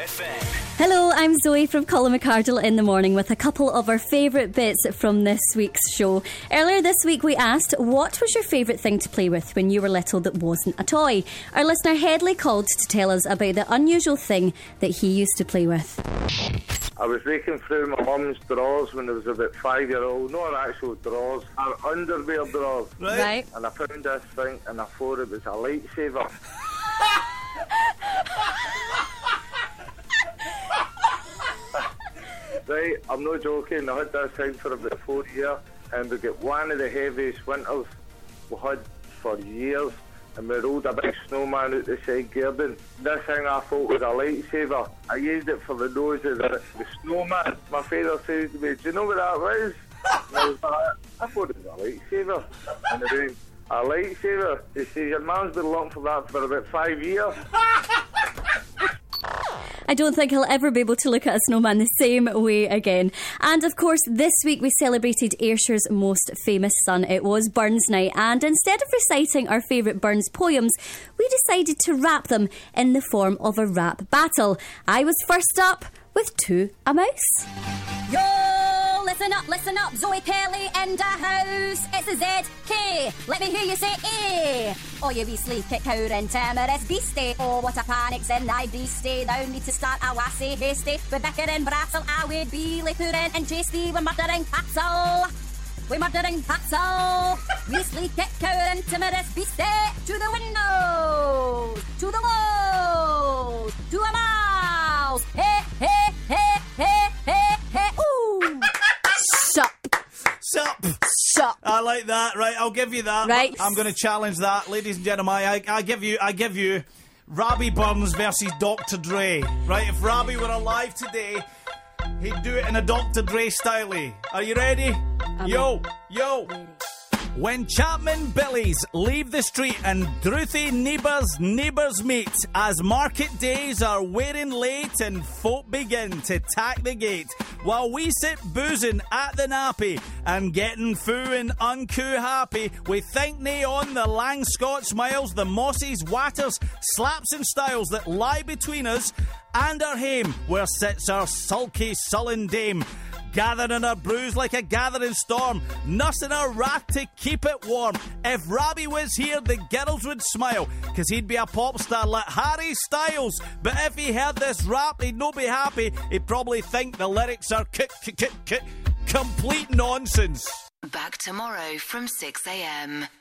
FM. Hello, I'm Zoe from Colin McCardle in the morning with a couple of our favourite bits from this week's show. Earlier this week we asked, what was your favourite thing to play with when you were little that wasn't a toy? Our listener Headley called to tell us about the unusual thing that he used to play with. I was raking through my mum's drawers when I was about 5-year-old. Not actual drawers, our underwear drawers. Right. And I found this thing and I thought it was a lightsaber. Right, I'm not joking. I had this thing for about 4 years and we got one of the heaviest winters we had for years, and we rolled a big snowman out the side garden. This thing I thought was a lightsaber. I used it for the nose of the snowman. My father says to me, do you know what that was? And I was like, I thought it was a lightsaber. And he went, a lightsaber? He says, your man's been looking for that for about 5 years. I don't think he'll ever be able to look at a snowman the same way again. And of course, this week we celebrated Ayrshire's most famous son. It was Burns Night, and instead of reciting our favourite Burns poems, we decided to rap them in the form of a rap battle. I was first up with To a Mouse. Yo, listen up, Zoe Kelly in the house. It's a ZK. Let me hear you say A. Oh, you wee sleek it, cow and timorous beastie. Oh, what a panic's in thy beastie. Thou need to start a wassy hasty. With bicker and brattle, I would be like purin and chasty. We're murdering Patsel. We're murdering Patsel. Wee sleek it, cow and timorous beastie. To the windows, to the walls, to a mouse. Hey, hey, hey, hey, hey, hey. Ooh. Sup. I like that. Right, I'll give you that. Right. I'm going to challenge that, ladies and gentlemen. I give you Robbie Burns versus Dr. Dre. Right, if Robbie were alive today, he'd do it in a Dr. Dre style. Are you ready? Yo. When Chapman Billies leave the street and Drouthy neighbours meet, as market days are wearing late and folk begin to tack the gate, while we sit boozing at the nappy and getting foo and uncoo happy, we think nae on the lang Scots miles, the mossies, watters, slaps and styles that lie between us and our hame, where sits our sulky, sullen dame, gathering our brews like a gathering storm, nussing our wrath to keep it warm. If Robbie was here, the girls would smile, 'cause he'd be a pop star like Harry Styles. But if he heard this rap, he'd no be happy. He'd probably think the lyrics are complete nonsense. Back tomorrow from 6 a.m.